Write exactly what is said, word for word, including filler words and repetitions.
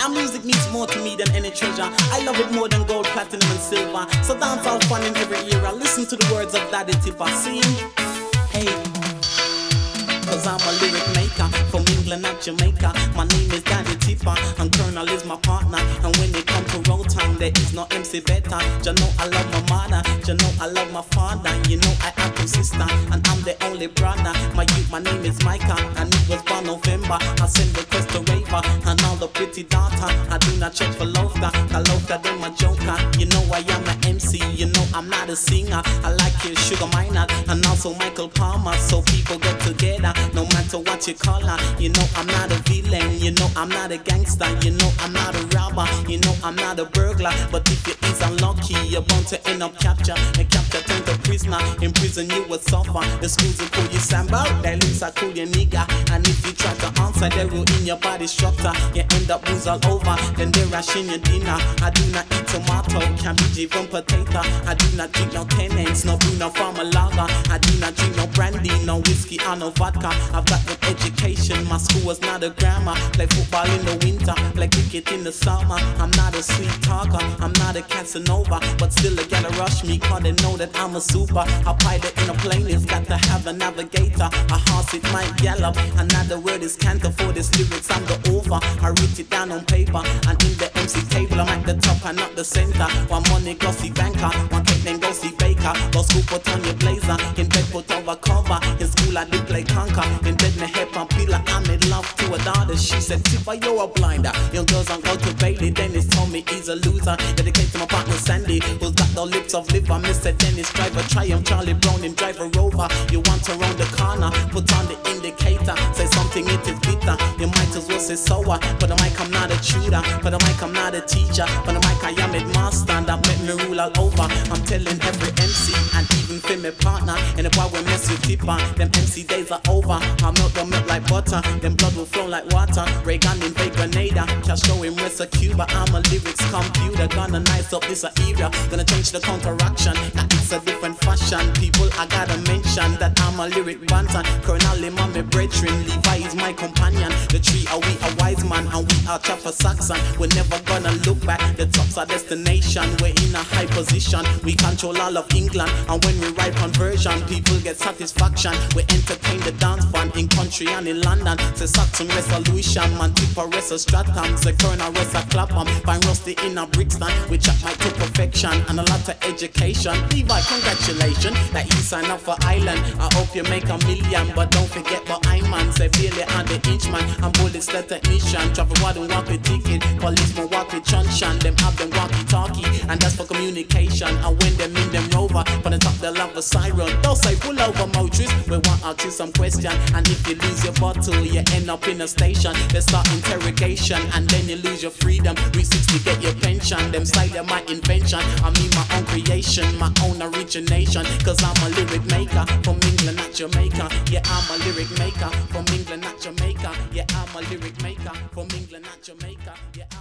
Now music means more to me than any treasure. I love it more than gold, platinum and silver. So dance all fun in every era. Listen to the words of Daddy Tipper. Sing, hey. Cause I'm a lyric maker from England and Jamaica. My name is Daddy Tipper and Colonel is my partner. And when it comes to road time, there is no M C better. You know I love my mother, you know I love my father. You know I have two sisters and I'm the only brother. My youth, my name is Micah and it was born November. I send request to Raver and now the pretty daughter. I do not check for laughter, cause laughter then my joker. You know I am an M C, you know I'm not a singer. I like your Sugar Minott and also Michael Palmer. So people get together. No matter what you call her, you know I'm not a villain, you know I'm not a gangster, you know I'm not a robber, you know I'm not a burglar. But if you is unlucky, you're bound to end up capture. And capture turn to prisoner, in prison you will suffer. The schools will call you Sambo, they lose I call you nigga. And if you try to answer, they will in your body structure. You end up lose all over, then they ration your dinner. I do not eat tomato, cabbage, even potato. I do not drink no tenants, no brew, no farmer lager. I do not drink no brandy, no whiskey, or no vodka. I've got good education, my school was not a grammar. Play football in the winter, play cricket in the summer. I'm not a sweet talker, I'm not a Casanova. But still they gotta rush me, cause they know that I'm a super. A pilot in a plane is got to have a navigator. A horse it might gallop, another word is canter. For this lyrics I'm the over. I write it down on paper, and in the M C table I'm at the top and not the center. One money go see banker, one cake then go see baker. Go school put on your blazer, in bed put over cover. In school I did play conquer. In bed my head pump feel like I'm in love to a daughter. She said, Tipper, you're a blinder. Young girls on go to Bailey. Dennis told me he's a loser. Dedicated to my partner Sandy, who's got the lips of liver. Mister Dennis driver Triumph, Charlie Brown and driver Rover. You want to round the corner, put on the indicator. Say something, it is bitter. You might as well say sour. For the mic I'm not a tutor, for the mic I'm not a teacher. For the mic I am a master, that make me rule all over. I'm telling every M C and even for my partner. And the boy will mess with Tipper, them M C days are over. I melt them melt like butter, then blood will flow like water. Reagan invade Grenada, Castro in rest of Cuba. I'm a lyrics computer, gonna nice up this area. Gonna change the counteraction, that it's a different fashion. People, I gotta mention that I'm a lyric bantan. Colonel Lim, I'm a brethren, Levi is my companion. The tree are we a wise man, and we are Chopper Saxon. We're never gonna look back, the top's our destination. We're in a high position, we control all of England. And when we write conversion, people get satisfaction. We entertain the dance fun in country and in London. Say Saxon resolution, man Tipper rest a stratum. Say Colonel rest a clapham, find Rusty in a Brixton. We chat mic to perfection and a lot of education. Levi, congratulations, that you sign up for Island. I hope you make a million, but don't forget about Iman. Say Billy and the Inchman, I'm bullets the technician. Travel wide and walk with ticket, policeman walk with Chunshan. Them have them walkie talkie, and that's for communication. And when them in them rover, from the top they'll have a siren. Don't say pull over motorists, we want out to some question. And if you lose your bottle, you end up in a station. They start interrogation, and then you lose your freedom. three sixty get your pension, them say they're my invention. I mean my own creation, my own origination. Cause I'm a lyric maker, from England not Jamaica. Yeah, I'm a lyric maker, from England not Jamaica. Yeah, I'm a lyric maker, from England not Jamaica. Yeah.